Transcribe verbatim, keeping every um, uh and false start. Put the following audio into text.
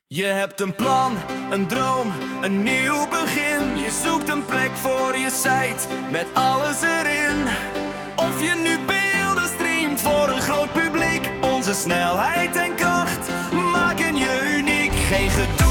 Je hebt een plan, een droom, een nieuw begin. Je zoekt een plek voor je site, met alles erin. Of je nu beelden streamt voor een groot publiek. Onze snelheid en kracht maken je uniek. Geen gedoe